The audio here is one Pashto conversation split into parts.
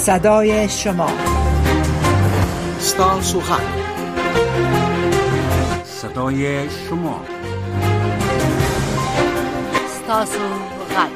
صدای شما، ستاسو غږ، صدای شما، ستاسو غږ.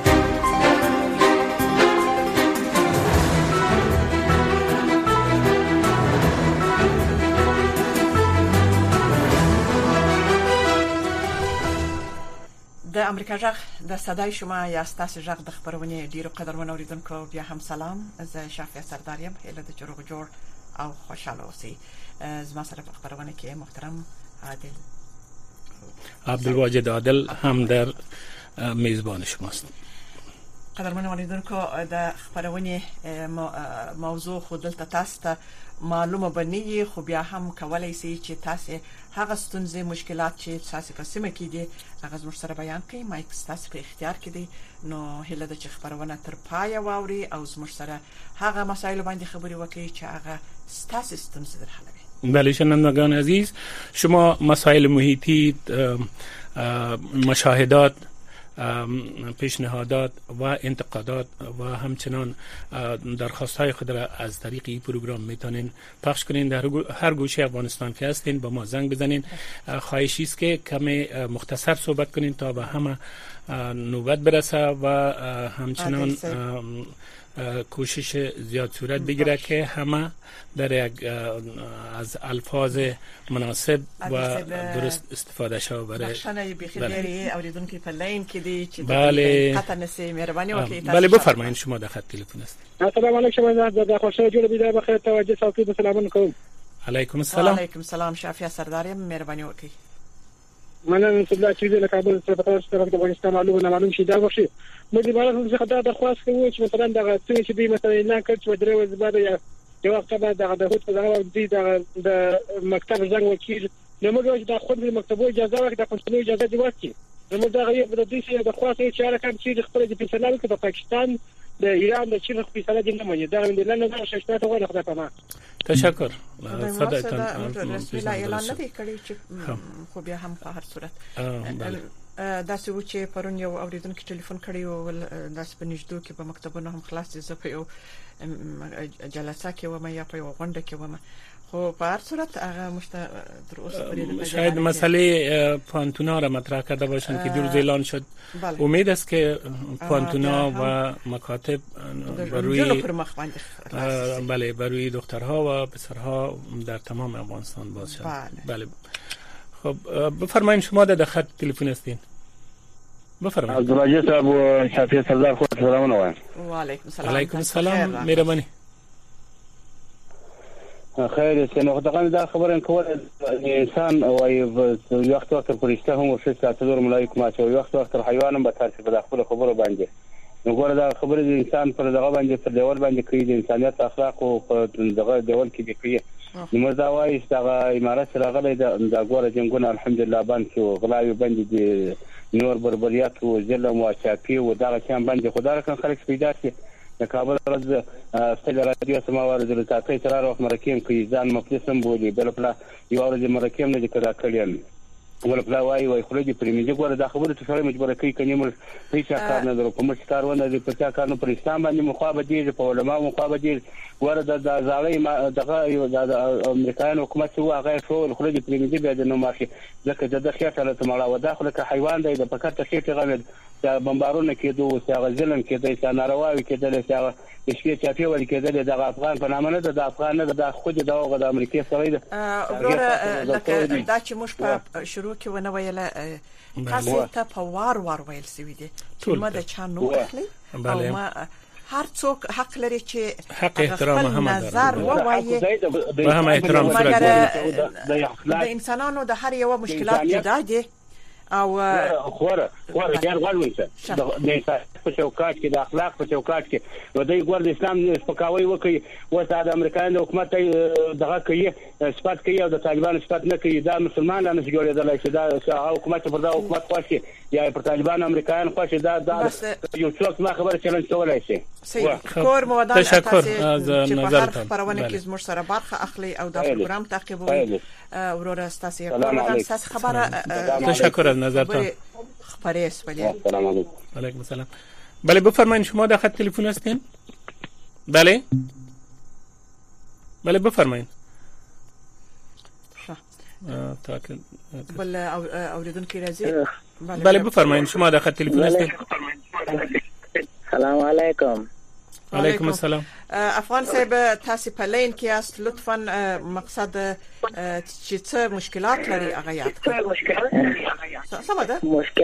د امریکا جغ د صدای شما یا ستاسو جغ د خبرونه ډیرو قدرمنو اوریدونکو بیا هم سلام. زه شافعه سرداریم، هله د جوړ جوړ او خوشاله اوسئ. زما سره په خبرونه کې محترم عادل عبدالواجد عادل هم در میزبان شماست. قدرمنو اوریدونکو د خبرونه موضوع خود دلته تاسو ته معلومه بنئ، خو بیا هم کولای شئ چې تاسو هغه ستونزې مشکلات چې تاسو په سیمه کې دي هغه زموږ سره بیان کړئ. مایک تاسو په اختیار کې دی، نو هله د چې خبرونه تر پای واوري او زموږ سره هغه مسایل باندې خبرې وکړي چې هغه تاسو ستونزې در حلوي. بله شنوندگان عزیز، شما مسائل محیطی، مشاهدات، پیشنهادات و انتقادات و همچنان درخواست های خود را از طریق این پروگرام میتونین پخش کنین. در هر گوشه افغانستان که هستین با ما زنگ بزنین. خواهشی است که کمی مختصر صحبت کنین تا به همه نوبت برسه و همچنان کوشش زیاد صورت بگیره که همه در یک از الفاظ مناسب و درست استفاده شو. برای بخشنه بخیری اوریدونکو په لین کې دي چې قطع نسی مهرباني وکړئ. بله بفرمایید، شما در خط تلفن است. السلام علیکم، زه خوشحال جوړ بيدای بخیر توجه ساتي. سلام کوم. علیکم السلام. علیکم السلام. شافعه سرداریم، مهرباني وکړئ. مننه چې دا چې د کابل سره په تاسو د افغانستان معلومه شي دا وشي. مې د باران څخه دا درخواست کوي چې مثلا دا څه چې به مثلا اعلان کړي چې درې ورځې بعد یو وخت به د هوت په دغه د مکتب زنګ وکړي، نو موږ د خپل مکتبو اجازه ورکړه، د پښتنو اجازه دی ورکړي. نو موږ دا غي د دې څخه د خواصه چې هر کله چې خپل د پیسنل کې د پاکستان، د ایران، د چین خپل سره دي نه مونږ دا د لنډ نه شښته ته غوښته پمه. تشکر. صدایتان رسمي اعلان نه دی کړی چې خو بیا هم په هر صورت دا څه و چې پرون یو اوریدونکو ټلیفون کړی او داس په نږدې کې په مکتبونو هم خلاص دي. په یو جلسه کې و ما یا په یو غونډه کې و ما، خو په هر صورت هغه در اوسه پرې شاید مسئله پانتونا را مطرح کرده باشند که دو روز اعلان شد. امید است که پانتونا و مکاتب بروی بروی دخترها و پسرها در تمام افغانستان باز شد. بله. خب بفرمایید، شما در خط تلفن هستین. بفرمایید. عبدالواجد صاحب و شافعه سردار خود سلام وایم. و علیکم السلام. علیکم السلام، مهربانی. خیر است. نو دغه دا خبره کول انسان او یو وخت پرشته هم ورشي ساتلور ملائک ما چې یو وخت حیوان به تاسو په خپل خبرو باندې نو ګوره دا خبره د انسان پر دغه باندې پر دیوال باندې کوي، د انسانيت اخلاق او په دغه دیوال کې کوي. نو دا وایي چې دغه امارات سره غلې دا ګوره جنګونه الحمدلله باندې او غلاوي باندې دي، نور بربریات او ظلم او چاپی او دغه کم باندې خدای راکړي خلک پیدا شي. د کابل ورځ ستل رادیو سماوار د تاسو تر وخت مرکیم کې ځان مفلسم بولی بل پلا یو ورځ مرکیم نه کړه کړم ول پلا وای خلک پرېمې ګوره دا خبره ته سره مجبور کوي کني مر هیڅ کار نه درو کوم کار ونه دي په کار نه پر اسلام باندې مخابه دي، په علماء مخابه دي. ګوره د زالې دغه یو د امریکایانو حکومت هو هغه شو خلک پرېمې بیا د نو ماشي ځکه د خیاطه ته مړه و داخله که حیوان دی د پکته خېټه غوډ دا بمبارونه کېدو او څنګه ظلم کېدای چې نارواوي کېدل چې شپې چاپی ول کېدل د افغان په نامه نه د افغان نه د خود د امریکای سره ده. ګوره دا چې موږ په شروع کې ونه ویله تاسو ته په وار ویل سوي دي چې ما د چا نو اخلي او ما هر څوک حق لري چې حق احترام هم نظر ووایي به هم احترام سره د انسانانو د هر یو مشکلات جدا دي او خوره ډیر غوړونڅه د انسان په چوکاټ کې د اخلاق په چوکاټ کې ودی ګور د اسلام سپکاوی وکي وسه د امریکایانو حکومت دغه کوي صفات کوي او د طالبان صفات نه کوي. دا مسلمانانو چې جوړېدل چې دا حکومت پر دا حکومت خوشي یا پر طالبان امریکایان خوشي دا یو څوک ما خبره چلن کولای شي. کور مودان تشکر از نظرتان. پرونه کې زموږ سره برخه اخلي او دا پروګرام تعقیبوي. ورور استاسي کومه خبره. تشکر از نظرتان. خبره اسفلی. سلام علیکم. علیکم السلام. بله بفرمایید، شما در خط تلفن هستین؟ بله بله بفرمایید. بل اوریدونکو راځي. بله بفرمایید، شما در خط تلفن هستید. سلام علیکم. علیکم السلام. افغان صاحب تاسو په لین کې است، لطفا مقصد چې څه مشکلات لري هغه یاد کړئ. سمه ده.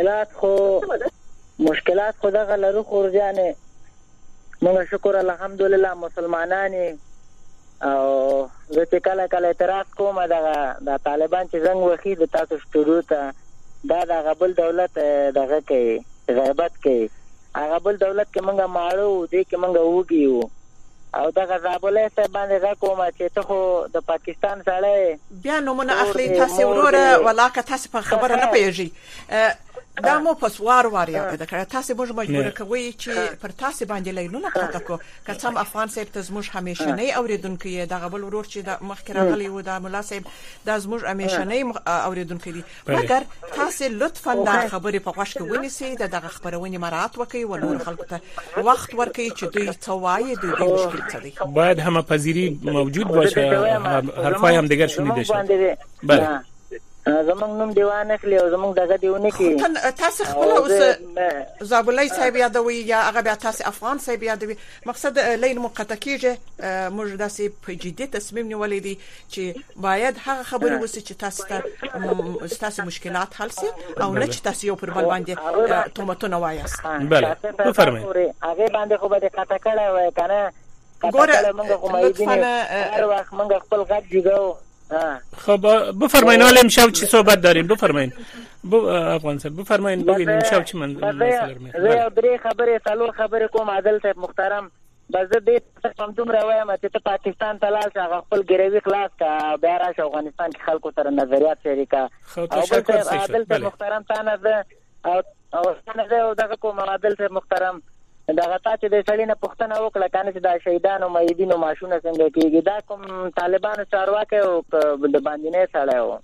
مشکلات خو دغه لرو خورجانې، موږ شکر الحمدلله مسلمانان او زه چې کله کله اعتراض کوم د طالبان چې زنګ وخی د تاسو شروع ته دا غبل دولت دغه کوي غیبت کوي، هغه بل دولت کې منګه ماړو دې کې منګه وګیو او دا غزابله څه باندې را کومه چې ته خو د پاکستان سره بیا نمونه اخلي. تاسو وروره ولاکه تاسو په خبره نه پیږي، دا مو په سوار واریا ده کړه. تاسو موږ مجبور کوي چې پر تاسو باندې لینونه کړه کو کڅم افغان صاحب ته زموږ همیشه نه اوریدونکو یې دا غبل ورور چې د مخکې راغلی و دا مولا صاحب دا زموږ همیشه نه اوریدونکو دي، مګر تاسو لطفا دا خبره په غوښ کې ونیسئ، دغه خبرونه مراعات وکړئ او نور خلکو ته وخت ورکړئ چې دوی څه وایي، دوی مشکل څه دي. باید همه پذیری موجود باشه، حرفای هم دیگر شنیده شه. بله زمونږ نوم دیوان اخلي او زمونږ دغه دیونه کې تاسو خپل اوس زابلای صاحب یادوي یا هغه بیا تاسو افغان صاحب یادوي، مقصد لین مقطع کیږي. موږ داسې په جدي تصمیم نیولې دي چې باید هغه خبره وسی چې تاسو مشکلات حل شي او نه چې تاسو یو پر بل باندې تهمتونه وایاست. بله بفرمایئ. هغه باندې خو به خطا کړه وای کنه ګوره موږ کومه دي هر وخت موږ خپل غږ دیګو. خب بفرمایید حالا امشب چی صحبت داریم؟ بفرمایید افغان صاحب بفرمایید بگید امشب چی مسئله می زه درې خبرې څلور خبرې کوم. عادل صاحب محترم، بس دې څه دومره وایم چې ته پاکستان ته لاړ شې خپل ګریوي خلاص کا بیا راشه افغانستان کې خلکو سره نظریات شریکا. او عادل صاحب محترم تانه ده او څنګه دغه کوم عادل صاحب محترم دغه تا چې د سړی نه پوښتنه وکړه کنه چې دا شهیدانو مېدینو ماشونه څنګه کېږي، دا کوم طالبانو چارواکي او د باندې نه سړی و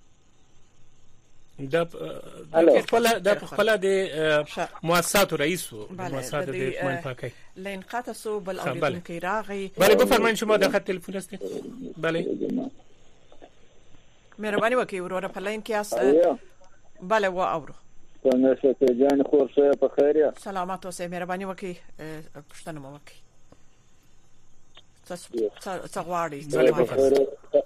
دا خپل د مؤسسات رئیس و مؤسسات د اطمینان پاکي لین قاطع سو بل اوریدونکو راغی. بله بفرمایئ، شما د خط تلفن هستید. بله مهرباني وکړئ وروره په لین کې است. بله و اورو څنګه شته جان خورشه په خیر یا سلامات اوسئ. مهرباني وکړئ پښتنه مو وکړئ څه غواړئ.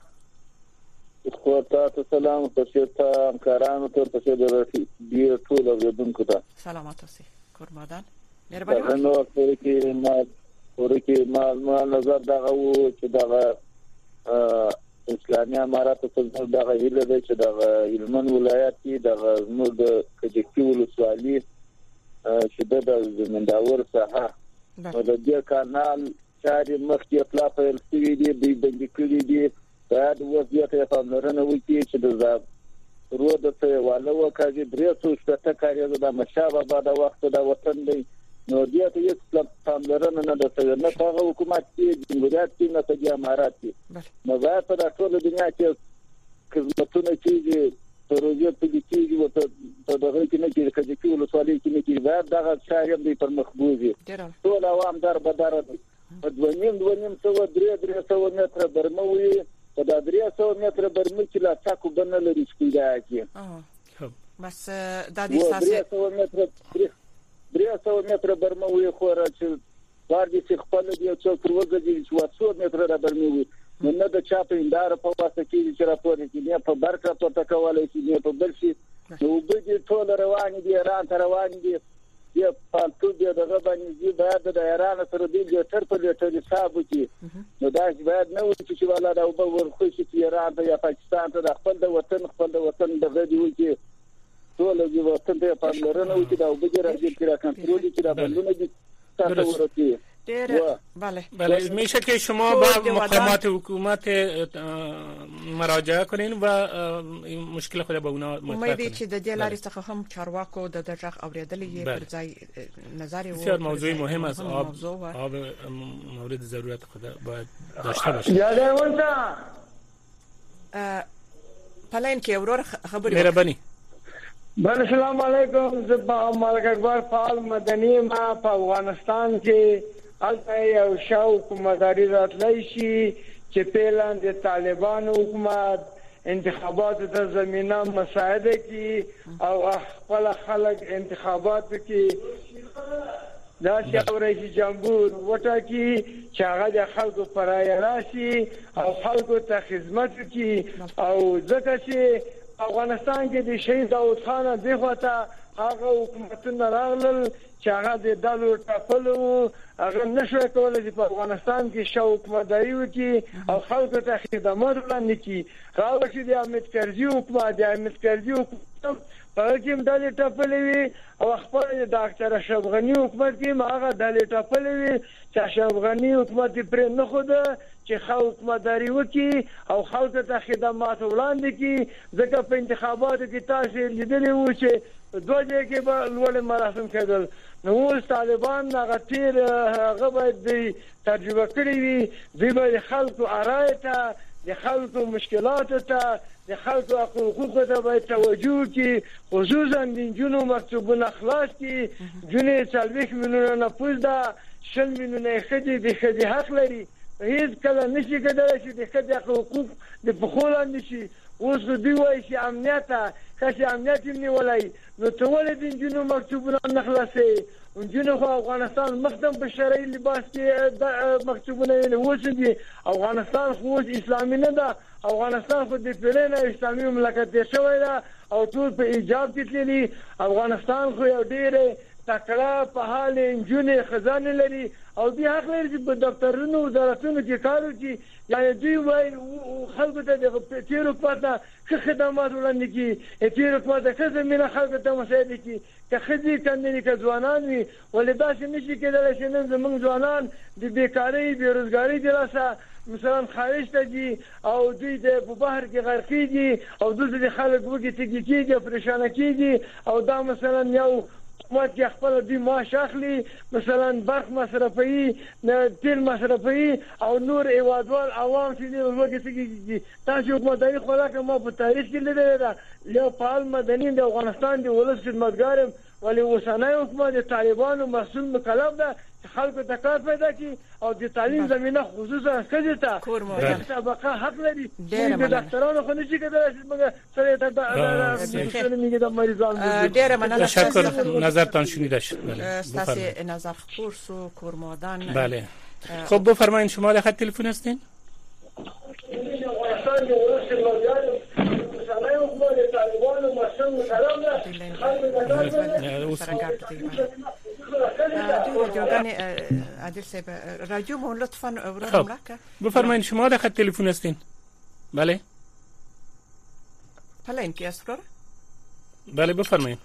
خو تاسو سلام تاسو ته همکارانو ته تاسو د ډیر ټول اوریدونکو ته سلامات اوسئ. کورمادان مهرباني وکړئ. نو ورکه ما نظر دغه و چې دغه اسلامي امارات ته دغه هیله ده چې دغه هلمند ولایت کې دغه زموږ د کجکي ولسوالي چې د زمینداور ساحه د دې کانال چارې مخکې اطلاع پیل شوې دي، دوی بندي کړي دي. باید وضعیت یې پاملرنه وکړي چې د رود ته واله وکړي. 360 کاریزه د مشابه بعد وخت د وطن دی، نو دې ته هیڅ پاملرنه نه ده شوې، نه هغه حکومت کې جمهوریت کې نه د امارات کې. نو باید په ټول دنیا کې خدمتونه کېږي، پروژې پلي کېږي او په دغه کې نه کېږي کجکي ولسوالۍ کې نه کېږي. باید دغه چارې هم پر مخ بوځي. ټول عوام در بدر دي. په 2.5 متره برمه وي، په 300 متره برمه کې لا څاکو بنه لري سپیدا کې. بس دا دې ساسه 300 متره برمه وي خو چې واردی چې خپل دی څو پروګرام چې 200 متره را برمه وي، نه د چا په اندار په واسطه کې چې راپور کې نه په برکه په تکواله کې نه په بل شي. نو به ټول روان دي، ایران ته روان دي، یا پالتو دی دغه باندې باید د ایران سره دی لیټر په لیټر حساب وکړي. نو دا باید نه وي چې ولا دا وبو ورخو چې ایران ته یا پاکستان ته د خپل د وطن دغه دی وکړي. ټول د وطن ته پاملرنه وکړي دا وبګي راځي چې را کنټرول کړي دا بلونه دي تاسو ورته. بله میشه که شما با مقامات حکومت مراجعه کنین و مشکل خود به اونا مطرح کنین. امیدی چې د دې لارې څخه هم چارواکو د دغه اوریدلې پر ځای نظر و بسیار موضوع مهم است. آب مورد ضرورت خود باید داشته باشه. یاده ونتا پلاین کې اورور خبرې مهرباني. بله سلام علیکم. زه ملک اکبر فعال مدني ما په افغانستان کې البته یو شاو حکومتداري راتلی شي چې پیلان د طالبانو حکومت انتخابات ته زمينه مساعده کی او خپل خلک انتخابات کی دا چې رئیس جمهور وټاکي چې هغه د خلکو پرای راشي او خلکو ته خدمت کی او ځکه چې افغانستان کې د شهید داود خان دغه هغه حکومتونه راغلل چې هغه د دالو ټاپلو هغه نشو کولای چې په افغانستان کې شاو حکومتداري وکړي او خلکو ته خدمات وړاندې کړي. راوړل چې د احمد کرزي حکومت په کې دالې ټاپلې وي او خپل د ډاکټر اشرف غنی حکومت کې هغه دالې ټاپلې وي چې اشرف غنی حکومت پرې نه خوده چې خلک حکومتداري وکړي او خلکو ته خدمات وړاندې کړي. ځکه په انتخاباتو کې تاسو لیدلي وو چې دوه ځای کې به لوړ مراسم کېدل. نو اوس طالبان هغه تیر هغه باید ترجمه کړی وي دوی به خلکو آرای ته د خلکو مشکلاتو ته د خلکو حقوقو ته باید توجه کړي خصوصا د نجونو مکتوبونه خلاص کړي. جونې 40 میلیونه نفوس ده 60 میلیونه ښځې د ښځې حق لري هیڅ کله نشي کېدلی چې د ښځې حقوق د پښو لاندې شي. اوس دوی وایي چې امنیت که امنیت یې نیولی نو ته ولې د نجونو مکتوبونه نه خلاصوې؟ نجونې خو افغانستان مخدم په شرعي لباس کې مکتوبونه یې اوس دي. افغانستان خو اوس اسلامي نه ده. افغانستان خو د پیړۍ نه اسلامي مملکت تېر شوی ده او ټول په ایجاب کې تللي. افغانستان خو یو ډېرې تکړه په حال نجونې ښځانې لري او دوی حق لري چې په دفترونو وزارتونو کې کار وکړي. یعنې دوی وایي خلکو ته د تېر حکومت نه ښه خدمات وړاندې کړي تېر حکومت ته ښه زمینه خلکو ته مساعده کړي که ښځې کندنې که ځوانان وي. ولې داسې نشي کېدلی چې نن زموږ ځوانان د بېکارۍ بېروزګارۍ د لاسه مثلا خارج ته دي او دوی په بحر کې غرقېږي او دلته د خلک وږي تږي کېږي او پریشانه کېږي او دا مثلا یو حکومت کې خپل دوی معاش اخلي مثلا برق مصرفوي تیل مصرفوي او نور هیوادوال عوام چې دي وږي تږي کېږي. تاسو حکومتداري خو لکه ما په تاریخ کې لیدلې ده یو فعال مدني د افغانستان د ولس خدمتګار یم ولې اوسنی حکومت د طالبانو مسؤل مکلف ده خلکو ته کار پیدا کړي او د تعلیم زمینه خصوصا ښځې ته د طبقه حق لري. د ډاکټرانو خو نشي کېدلی چې موږ سره د مریضانو ډېره مننه. تشکر نظرتان شنیده شد. ستاسو نظر خپور سو کورمادان. بله خب بفرمایید شما در خط تلفن هستین؟ رادیو مون لطفاً ورم بفرمایید شما در خط تلفن هستین؟ بله پلین کی است؟ بله بفرمایید.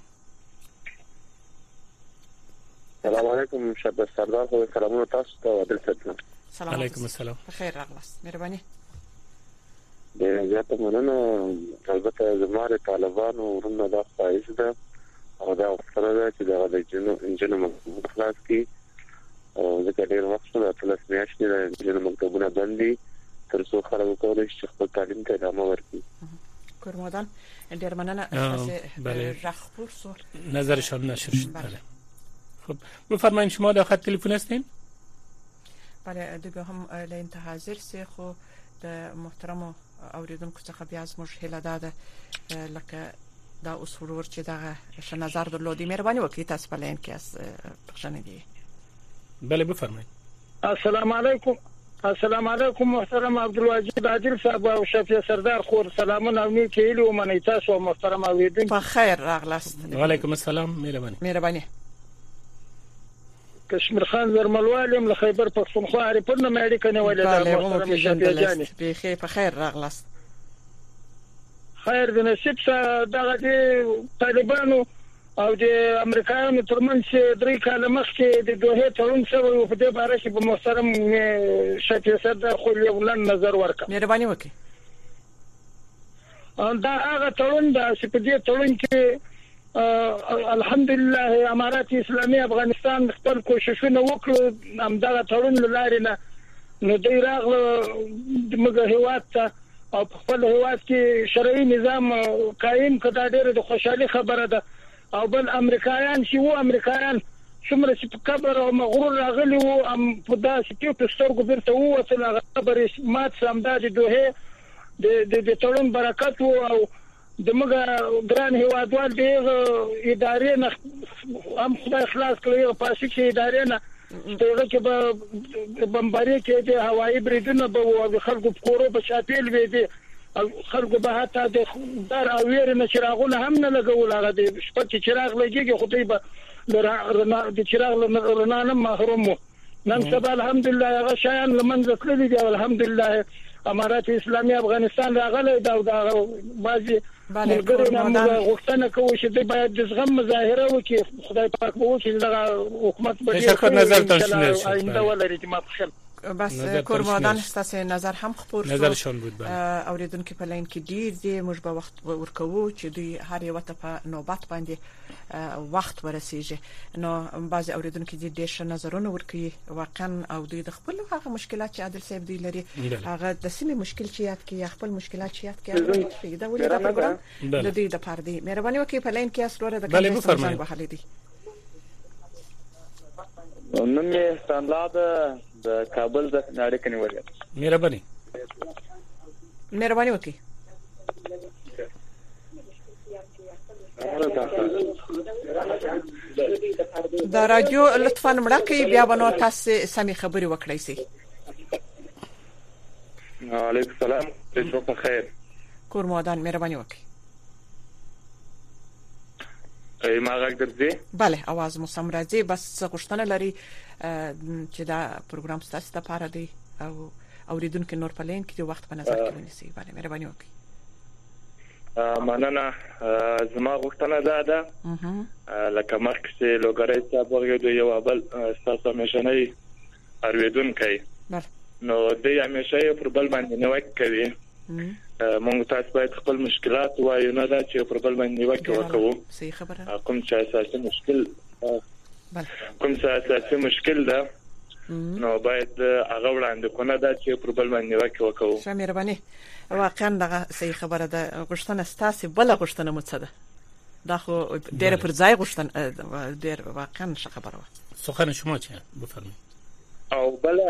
سلام علیکم شب سردار خو سلامونه تاسو ته عادل صاحب. سلام علیکم السلام. بخیر راغلاست. مهرباني. ډیره زیاته مننه. البته زموږ طالبانو ورونه دا خواهش ده او دا وختره ده چې دا د جنونو خلاص کی او ځکه ډیر وخت سره تلس میاشتې د جنونو مکتوبونه بندي تر څو خلک وکولای شي خپل تعلیم ته ادامه ورکړي. کورمادان ډیر مننه تاسو رخپور سو نظرشان نشر شد. بله خب بفرمایید شما در خط تلفن هستین؟ بله دیگه هم لانتها حاضر سي خو د محترم اوریدونکو څخه بیا زموږ هیله ده لکه دا اصول ور چې دا ش نظر درلودي مهرباني وکړئ تاسو په لین کې بخښنه دي. بله بفرمایید. السلام علیکم. السلام علیکم محترم عبدالواجد عادل صاحب او شفیع سردار خور سلامونه او نیک هیله او منی تاسو محترم اوریدونکو په خیر راغلاست. وعلیکم السلام. مهرباني. کشمیر خان زرملوالم له خیبر پختونخوا اړیپونه مې اړیکه نیولې ده محترم شفیع جان. بخیر په خیر راغلاست. خیر د نصیب سره دغه طالبانو او د امریکایانو ترمنځ درې کاله مخکې د دوه تړون شوی او په دې باره کې په محترم شفیع سردار خو یو لن نظر ورکړ. مهرباني وکړئ. دا هغه تړون ده چې په دې تړون کې الحمدلله امارات اسلامي افغانستان خپل کوششونه وکړو همدغه تړون لارې نه نو دوی راغله موږ هیواد ته او په خپل هیواد کې شرعي نظام قائم کړه. ډېره د خوشحالي خبره ده او بل امریکایان چې وو امریکایان څومره چې کبر او مغرور راغلی وو ام په داسې کې سترګو بیرته ووتل هغه خبرې مات سمدا د دوه د تړون برکت وو او د مګه ګران هیوادوال د ادارې نه هم خدای خلاص کړی او پاسې کې ادارې نه دغه کې به بمباري کې د هوایي بریدونه به او خلکو په کورو په چاپیل وي دي خلکو به حتی د دار او ویر نه چراغونه هم نه لګول هغه د شپه چې چراغ لګيږي خدای به د چراغ رڼا نه محروم وو نن سبا الحمدلله هغه شیان لمنځه تللي دي الحمدلله امارات اسلامي افغانستان راغلی دا بعضي ملګرو نه غوښتنه کوي چې د باید د زغم مظاهره وکړي خدای پاک به وکړي دغه حکومت به شکر نظر تاسو آینده ولري چې ما بخښم بس کورمادان ستاسو نظر هم خبر شو نظرشون بود اوریدونکو په لاین کې ډیر دي موږ به وخت ورکوو چې دوی هر یو ته په نوبت باندې وخت ورسیږي نو بعض اوریدونکو دي ډیر نظرونه ورکوي واقعا او دوی د خپل هغه مشکلات چې عادل صاحب دوی لري هغه د سیمه مشکل چې یاد کې خپل مشکلات چې یاد کې دا ولې دا پروګرام د دې د پاره دی مهرباني وکړئ په لاین کې اسلوره د کلیسا څنګه وحل دي نن یې ستانلاد د کابل د نړۍ کې نیولې مهرباني وکړئ دا رادیو لطفاً مړه کړئ بیا به نو تاسو سمې خبرې وکړئ سي وعلیکم السلام تاسو په خیر کورمادان مهرباني وکړئ ما غږ درځي bale आवाज مو سم راځي بس غوښتنه لري چې دا پروګرام ستاسو لپاره دی او اوریدونکو نور په لین کې د وخت په نظر کې ونیسي bale مهرباني وکړئ مننه زما غوښتنه ده لکه مخکې چې لوګرای صاحب ورغی د یو بل تاسو مشنۍ ارویدونکو نو د همیشه پر بل باندې نوک کوي مونږ تاسو باید خپل مشکلات وایو نه دا چې پر بل باندې وکړو صحیح خبره کوم چې اساسي مشکل ده نو باید هغه وړاندې کونه دا چې پر بل باندې وکړو مهرباني واقعا دا صحیح خبره ده غوښتنه ستاسو بل غوښتنه مو څه ده دا خو ډېر پر ځای غوښتنه ډېر واقعا ښه خبره و سخن شما چه بفرمایئ او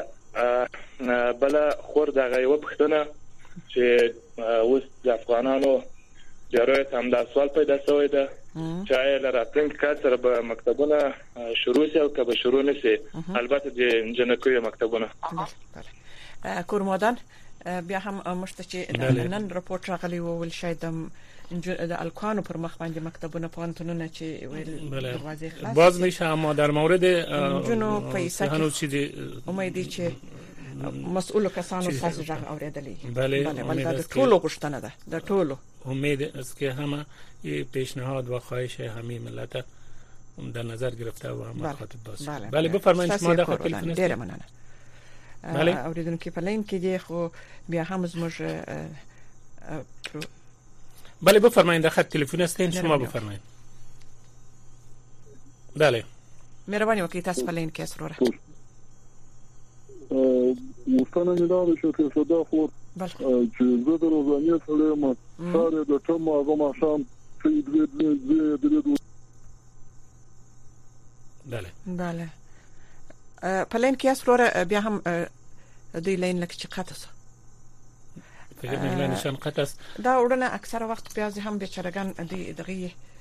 بل خور دا غیو پښتنه چې اوس د افغانانو جوړه هم دا سوال پیدا شوی ده چې لراتنګ کار سره به مکتبونه شروع شي او کله شروع نشي البته د جنکوي مکتبونه کورمادان بیا هم مشته چې نن راپورټ راغلی و ول شاید د الکانو پر مخ باندې مکتبونه پوهنتونونه چې دروازې خلاص باز نشه اما در مورد جنو پیسې هنوز چیزی امیدي چې مسؤل کسانو تاسو ځای اوریدلې بله دا ټولو غوښتنه ده د ټولو امید است که همه این پیشنهاد و خواهش همه ملت در نظر گرفته و هم خاطب باشه بله بفرمایید شما د خپل تلفن ډیر مننه اوریدونکو په لین کې دی خو بیا هم زموږ بله بفرمایید د خط تلفن استین شما بفرمایید بله مهرباني وکړئ تاسو په لین کې اسروره مستنه میدانه شو که صدا خور چې زه د روزانه سره ما سره د ټم هغه ماشام چې دې بله په لین کې اسروره بیا هم د لین لکه چې قطسه فکر مې نشان قطس دا ورنه اکثره وخت بیا هم بیچارهګان دغه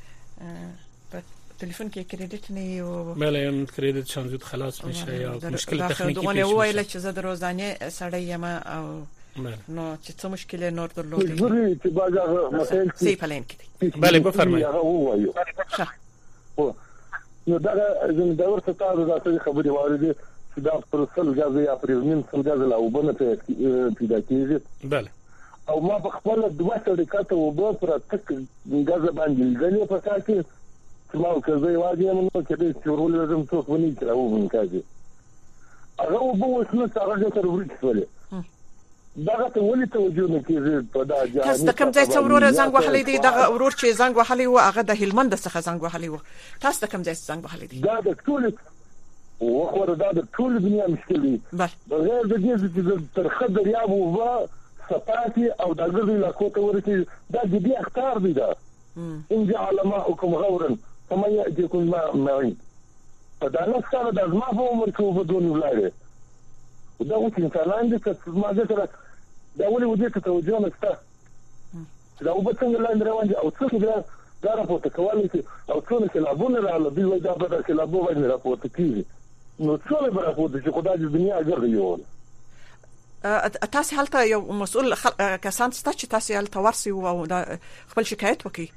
تلفن کې کریډټ نه یو بله یم کریډټ شان زود خلاص میشه یا مشکل تخنیکی پیش میشه وایله چې زه د روزانه سړی یم او نو چې څه مشکل نور درلودي چې بازار مثلا سی پلان کې بله بفرمایئ نو دا زموږ د ورته تاسو د خبرې واردې چې دا پر سل غاز یا پر نیم سل غاز لا وبنه پیدا کیږي بله او ما په خپل دوه طریقاته وبو پر تک غاز باندې غلې په کاکي چې ما کوزي واجب نو چې دې څورول لازم څوک ونی کړو من کاږي هغه وبو وسنه هغه تر ورته دغه ته ولې توجه نه کیږي په دا ځای تاسو د کوم ځای څورور زنګ وهلې دی دغه ورور چې زنګ وهلې و هغه د هلمند څخه زنګ وهلې و تاسو د کوم ځای زنګ وهلې دی دا د ټول وخوره دا د ټول دنیا مشکل دی بغیر د دې چې تر خبر یاب و صفاتي او د غزي لا کوته ورته دا دې اختیار دی دا ان جعل ماءكم غورا فمن يأتيكم ماء معين دا نه څنګه د ازما په عمر کې وبدونی ولاړې دا اوس انسانان دي چې ما دې سره دا ولې ودې ته توجه نه شته دا وبڅنګ لاندې روان دي او څه دا راپورته کولی شي او څونه سیلابونه راغله دوی وایي دا به د سیلابو باندې راپورته کېږي نو څونه به راپورته شي خو دا د دنیا ګرده یوله تاسو هلته یو مسؤل کسان ستا چې تاسو هلته ورسي او خپل شکایت وکړي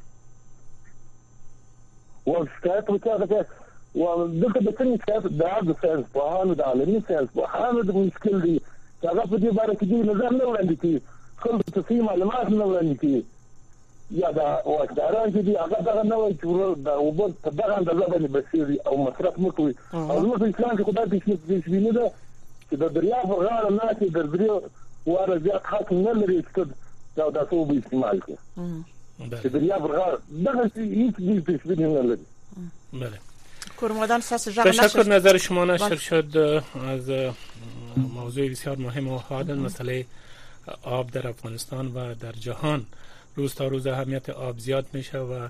او شکایت وکړه او دغه د څنګه شکایت د ساينس په اړه د عالمي ساينس په اړه د مشکل دي هغه په دې باره کې د نظر نه وړاندې کوي خلک ته معلومات نه وړاندې کوي یا دا وکړه چې دی هغه دغه نه وایي چې دا وبد په دغه اندازه باندې بسيري او مصرف مکوي او نو په اسلام کې خدای دې شي نه چې د دریا په غاړه نه چې د دریا واره زیات حق نه لري چې دا تاسو به استعمال کړئ چې دریا په غاړه دغه هیڅ دې تشبیه نه لري بله کورمادان ساس جان تشکر نظر شما نشر شد از موضوع بسیار مهم و حاد مسئله آب در افغانستان و در جهان روز تا روز اهمیت آب زیاد میشه و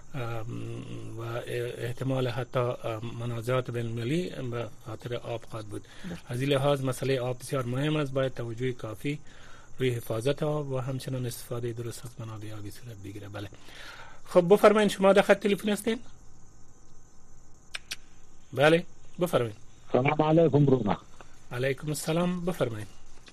احتمال حتی منازعات بین المللی به خاطر آب خواهد بود. از این لحاظ مسئله آب بسیار مهم است، باید توجه کافی روی حفاظت آب و همچنان استفاده درست از منابع آبی صورت بگیره. بله خب بفرمایید شما در خط تلفن هستین؟ بله بفرمایید. سلام علیکم برونا. علیکم السلام بفرمایید.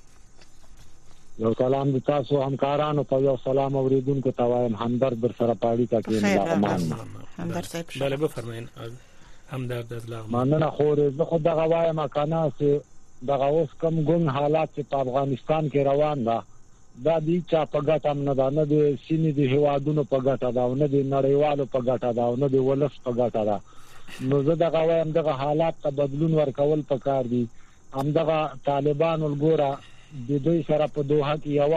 یو سلام د تاسو همکارانو ته یو سلام اوریدونکو ته وایم همدرد در سره پاړی تا کې ملامت همدرد صاحب بله بفرمایید. همدرد از لغمان. مننه خو زه خو دغه وایم کنه چې دغه اوس کوم ګون حالات چې په افغانستان کې روان ده دا دي چې په ګټه نه ده، نه د سیمې د هیوادونو په ګټه ده او نه د نړیوالو په ګټه ده او نه د ولس په ګټه ده. نو زه دغه وایم دغه حالات ته بدلون ورکول پکار دي. همدغه طالبان ولګوره د دوی سره په دوحه کې یو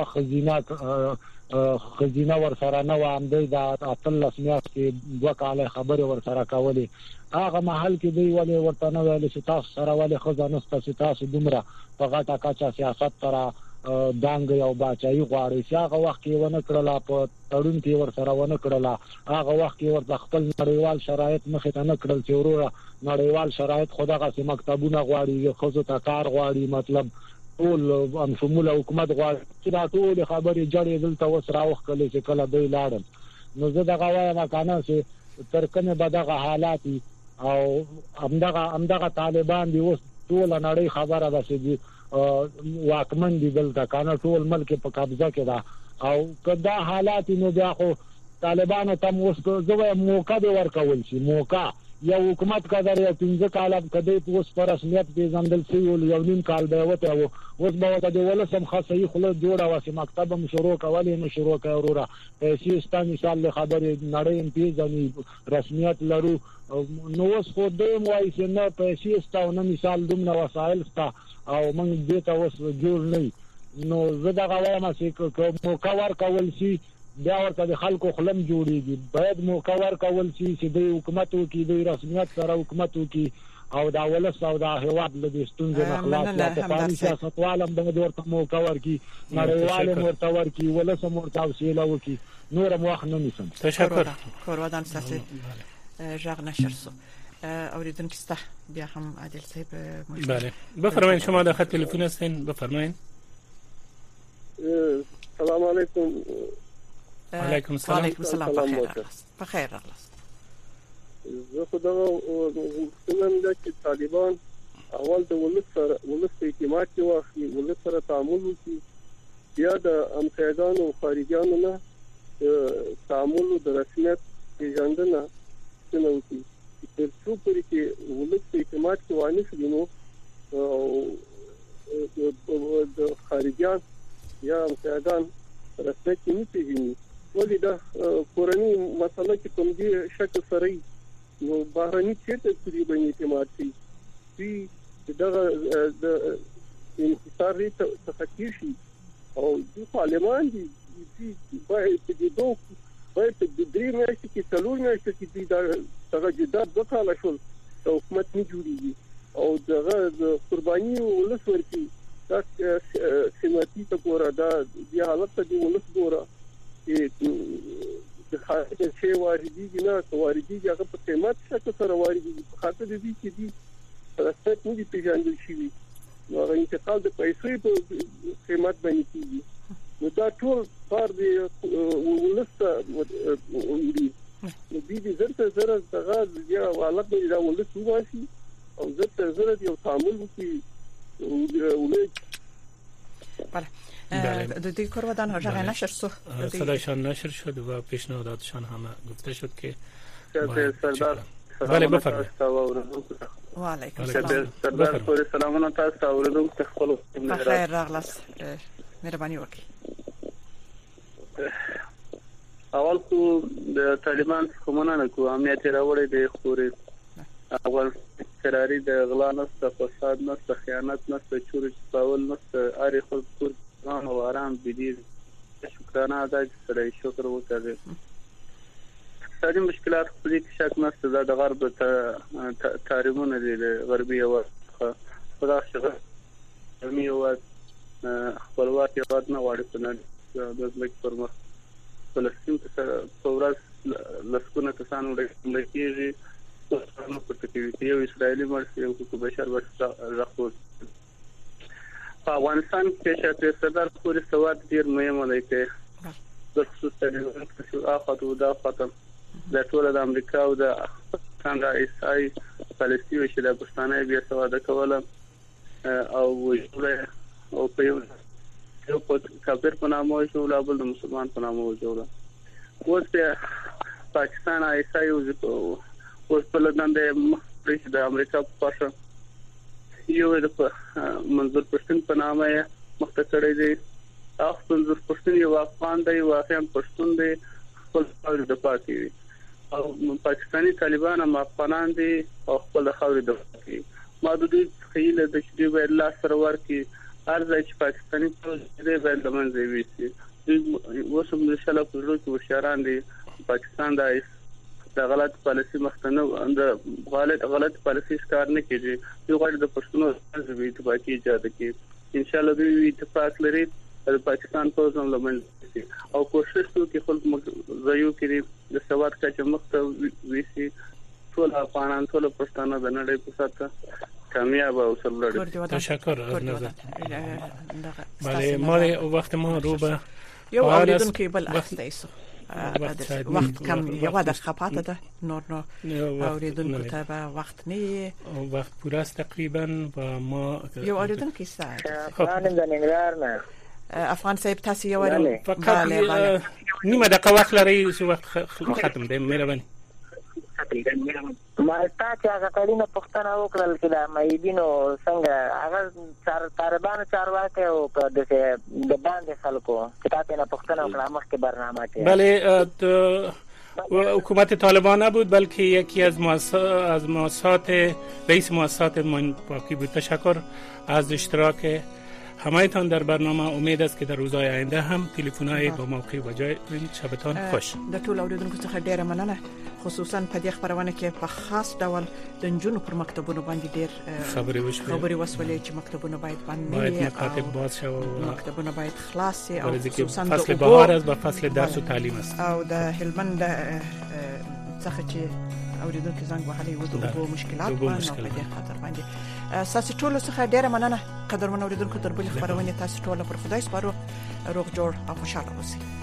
خزینه ور سره نه و، هم دوی د اتلس میاشتې 2 کاله خبرې ور سره کولې. هغه محل کې دوی ولې ورته نه ویل چې تاسو سره ولې خزانه ستاسو تاسو دومره په غټه کچا سیاست سره دانګ یو باچای غواړي چې هغه وخت کې ونه کړلا په تړون کې ور سره ونه کړلا. هغه وخت کې ورته خپل نړیوال شرایط مخې ته نه کړل چې وروره نړیوال شرایط خدغه سي مکتبونه غواړي خو ته کار غواړي، مطلب ټول هم شمول حکومت غواړي چې دا ټول خبرې جړې دلته وس راوخلې چې کله دوی لاړل. نو زه دغه وایم کنه چې ترکنه به دغه حالات او همدغه طالبان دی اوس ټول نړۍ خبره ده چې واکمن دي دلته کنه ټول ملک په قبضه کې ده او کدا حالات نو بیا خو طالبانو ته اوس زوی موقع دی ورکول شي. موقع یو حکومت قدر یو 15 کال کده اوس پر رسمیت پیژندل شي یو نیم کال به وته اوس به ته د ولسم خاصه خله جوړه واسه مکتب هم شروع کولې نو شروع کړو پیسې ستاسو مثال خبرې نړۍ پیژني رسمیت لرو. نو اوس خو دوی وایي چې نه پیسې ستاسو نه مثال دومره وسایل ستا او موږ دې ته اوس جوړ نه. نو زه دا وایم چې موقع ورکول شي بیا ورته د خلکو خلم جوړیږي. باید موقع ورکول شي چې د حکومت وکي د رسمیت سره حکومت وکي او دا ولس او دا هیواد له ستونزې نه خلاص لا په سیاستوالم باندې ورته موقع ورکي، نړیوال ورته ورکي، ولس ورته وسیله وکي. نور مو وخت نه نیسم. تشکر. کورودان ساسي ژغ نشر سو اوریدونکو ستا بیا هم عادل صاحب بله بفرمایید شما در خط تلفن هستین بفرمایید. سلام علیکم. علیکم السلام. علیکم السلام. بخیر راغلاست. زه خو دا څنګه دا چې طالبان اول د ولس په اعتماد کې واخلي، ولس سره تعامل وکړي، بیا د امریکایانو خارجيانو نه تعامل د رسمیت پیژندنه وکړي. تر څو پورې چې ولس په اعتماد کې وانه شي نو د خارجيان یا امریکایان رسمیت نه پیژني. ولې دا کورنۍ مسله کې کوم دي شکل سره نو بهرني چیرته پوری باندې اعتماد کوي چې دا د انحصار ته شي او د پارلمان دي باید د دوه باید د درې میاشتې کې څلور میاشتې کې دا څنګه جداد وکړل شو حکومت نه جوړیږي او دغه قرباني ولس ورکی دا سیماتي ته ګوره دا د حالت ته ولس ګوره چې د خارج شي وایي واردېږي نه واردېږي هغه په قیمت شکل سره واردېږي په خاطر دې چې دي رسټ نه دي پیژندل شوی نو هغه انتقال د پیسې په قیمت باندې کیږي نو دا ټول کار دی ولسته وړي نو دې زرته زره دغه یا حالت دی دا ولس واسي او زرته زره یو تعامل وکړي ولې بله د دې کورودان هغه نشر شو صدایشان نشر شد و پیشنهاداتشان همه گفته شد که سردار بله بفرمایید و علیکم السلام سردار پوری سلامونه تاسو ته اوریدونکو خپل بخیر راغلاست مهرباني وکړئ اول کو د طالبان کومونه کو امنیت راوړي د خوري اول قراری د غلا نسته فساد نسته خیانت نسته چوري چپاول نسته اری خلک نو آرام بدی شکرانه ادا کړئ شکر وکړئ سړي مشکلات خو دې شک نشته د غرب تاریخونه دي غربي او خدا شغه مې او خپلواک یواد نه واړي په نړۍ د ځمکې پر مخ فلسطین ته څورس لسکونه کسان وړاندې نو په تکلیف یو اسرایلی مرسي او کو بشر ورته په افغانستان کې چې سردار پوری سواد ډیر مهم دی چې د خصوصي ډیپلوماسي اخاطو دا ختم د ټول د امریکا او د څنګه ایسای فلسطین چې د پښتانه بیا سواد کوله او وجوله او په یو په کافر په نامه شو لا بل مسلمان په نامه وجوله اوس پاکستان ایسای اوس په لندن د امریکا په پښه یو د منظور پښتون په نامه مخته کړی دی منظور پښتون یو افغان دی واقعا پښتون دی خپل خاور د پاتې او پاکستاني طالبان هم افغانان دي او خپل خاور د پاتې محدودي خیل د شری ویل الله سرور کې ارزه چې پاکستاني فوج دې باید لمنځه ویسي وسم د شاله پرلو کې وشاران دي پاکستان د غلط پالیسي مختنه د غلط پالیسي ښکار نه کیږي یو غړي د پښتنو ځوی اتفاقي ایجاد کی ان شاء الله دوی اتفاق لري د پاکستان په ځم لمن او کوشش وکړي خپل ځایو کې د سواد کچه مخته ویسي ټول افغانان ټول پښتانه د نړۍ په ساته کامیاب او سرلوړي تشکر از نظر بله ما وقت ما رو به یو اوریدونکو بل اخته ایسو وقت کم یو دقیقه پاته ده نور اوریدونکو ته به وقت نه وقت پوره است تقریبا و ما یو اوریدونکو است خانم د ننګرهار نه افغان صاحب تاسو یو فقط نیمه دقیقه وقت لري چې وقت ختم دی مهرباني ما تاسو هغه کړینه پښتنه وکړل چې د مېدینو څنګه هغه طالبان چارواکي او د باندې خلکو کتابه نه پښتنه وکړه مخکې برنامه کې بله حکومت طالبان نبود بلکه یکی از مؤسسات رئیس مؤسسات پاکی بود. تشکر از اشتراک همایتان در برنامه. امید است که در روزهای آینده هم تلفن‌های با موقع و جای شبتان خوش. د ټول اوریدونکو څخه ډیره مننه، خصوصا په دې خبرونه کې په خاص ډول د جنونو پر مکتبونو باندې ډیر خبرې وسولې چې مکتبونه باید مکاتب باز شي او مکتبونه باید خلاص شي، او خصوصا د فصل بهار است و فصل درس و تعلیم است. او د هلمند څخه چې اوریدونکو زنګ وهلې و د مشکلات باندې په دې خاطر باندې ساسي ټول څخه ډیره مننه. قدرمن اوریدونکو تر بل خبرونه تاسو ټول پر خدای سپارو. روغ جوړ او خوشاله اوسئ.